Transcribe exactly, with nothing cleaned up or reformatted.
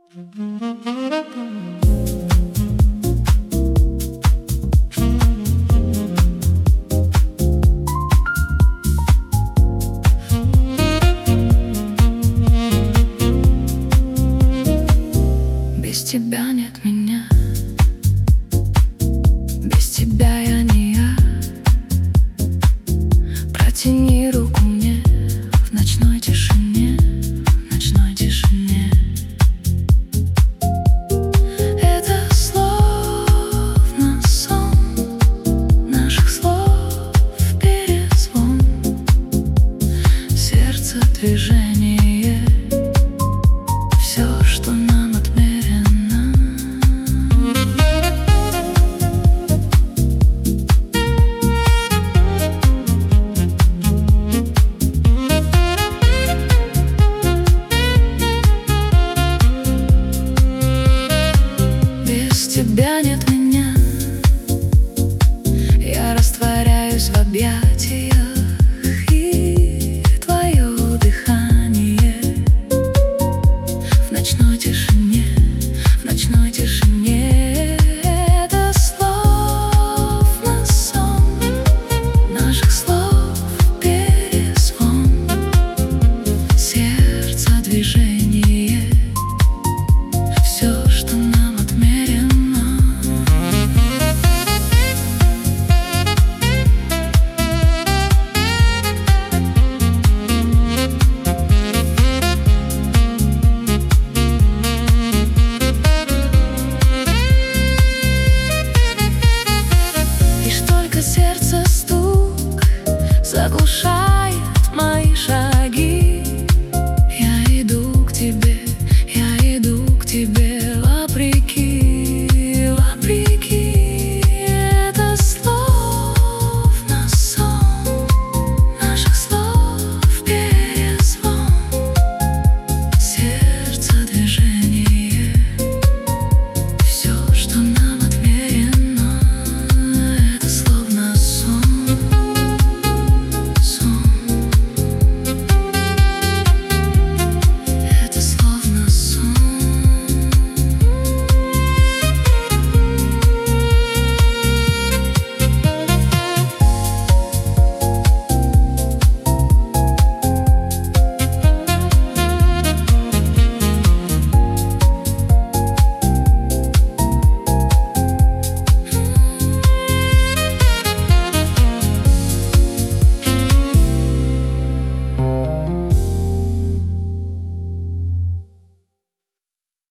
Без тебя нет меня, без тебя я не я. Протяни руку мне в ночной тишине, в ночной тишине. Это словно сон, наших слов перезвон, сердце движение, все, что нам отмерено. Без тебя нет меня, я растворяюсь в объятиях, и твое дыхание в ночной тишине, в ночной тишине. Это словно сон, наших слов перезвон, сердце движение.